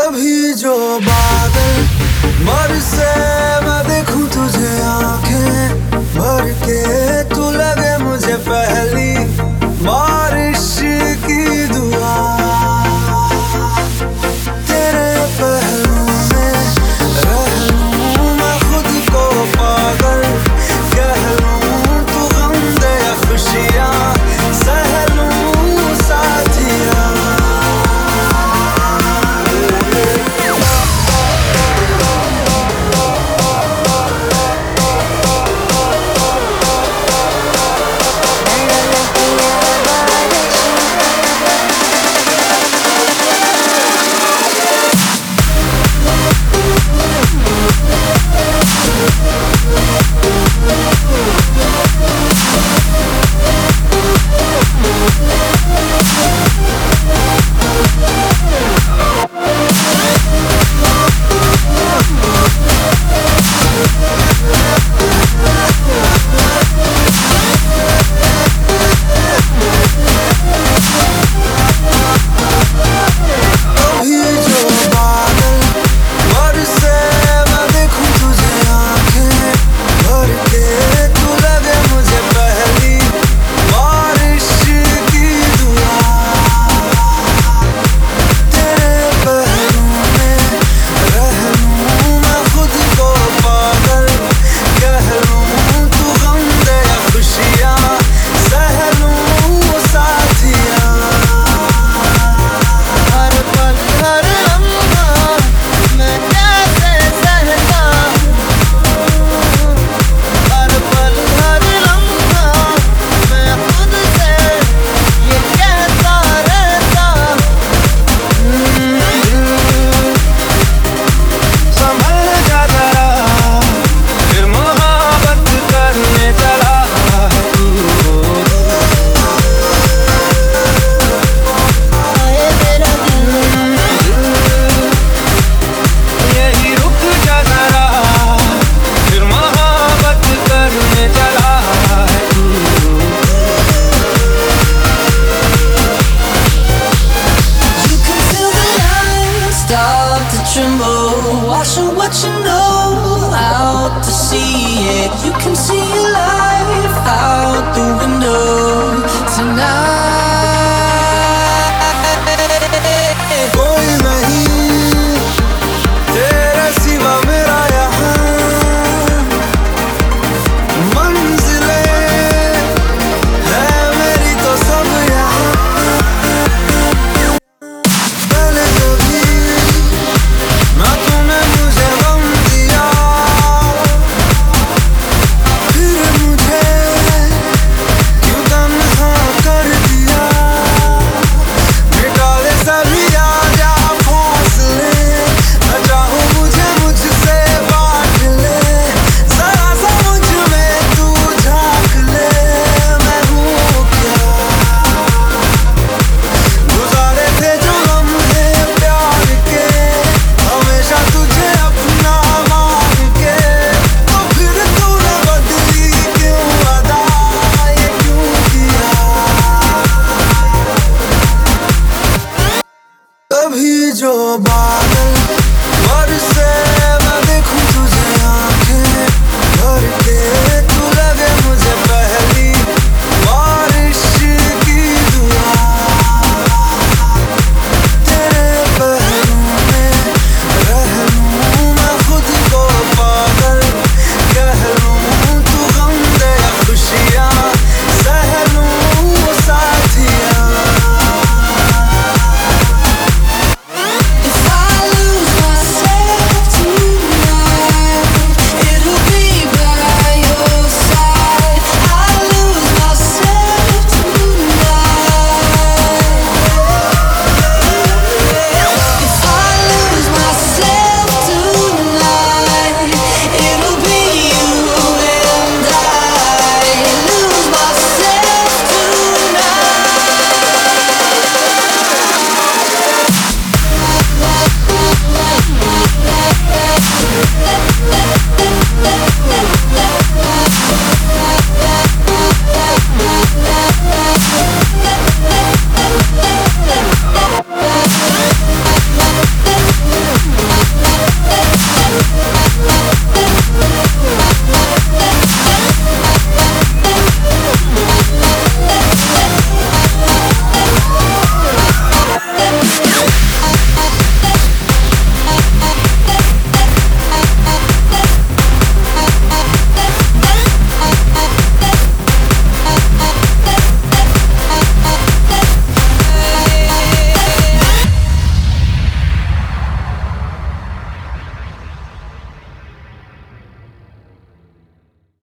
कभी जो बादल बरसे मैं देखूं तुझे आंखें भर के, तू लगे मुझे पहली बारिश की दुआ। तेरे पहलू में रह लूं मैं खुद को पागल, कह लूं तू गम दे या खुशियां सह लूं साथिया। Wash what you know out to see it. You can see your life out the window tonight. कोई नहीं तेरे सिवा मेरा यहाँ, मंजिलें है मेरी तो सब यहाँ। पहले कभी ना तूने मुझे गम दिया, फिर मुझे क्यों तन्हा कर दिया। मिटा दे सभी आजा फासले, न चाहूं मुझे मुझसे बांट ले। जरा सा मुझ में तू झांक ले, मैं हूँ क्या। गुजारे थे जो लम्हे प्यार के, हमेशा तुझे अपना मान के, तो फिर तूने बदली क्यों अदा, ये क्यों किया। कभी जो बादल बरसे